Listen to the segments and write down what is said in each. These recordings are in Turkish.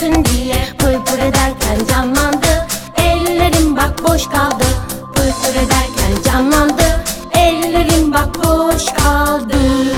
ötsün diye. Pır pır ederken canlandı, ellerim bak boş kaldı. Pır pır ederken canlandı, ellerim bak boş kaldı.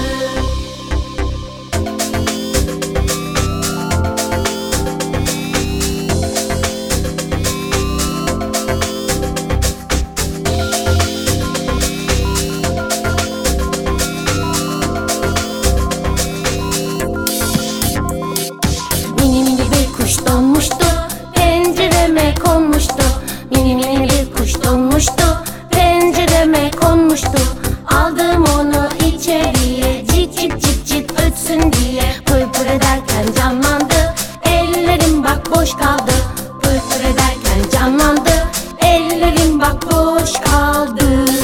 Mini mini bir kuş donmuştu, pencereme konmuştu. Mini mini bir kuş donmuştu, pencereme konmuştu. Aldım onu içeriye, cik cik cik cik ötsün diye. Pır pır ederken canlandı, ellerim bak boş kaldı. Pır pır ederken canlandı, ellerim bak boş kaldı.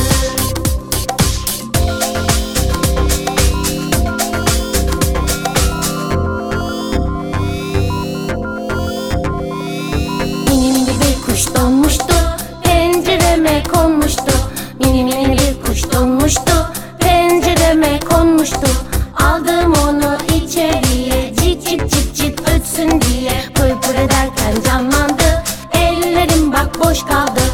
Mini mini bir kuş donmuştu, pencereme konmuştu. Mini mini bir kuş donmuştu, pencereme konmuştu. Aldım onu içeriye, cik cik cik cik ötsün diye. Pır pır ederken canlandı, ellerim bak boş kaldı.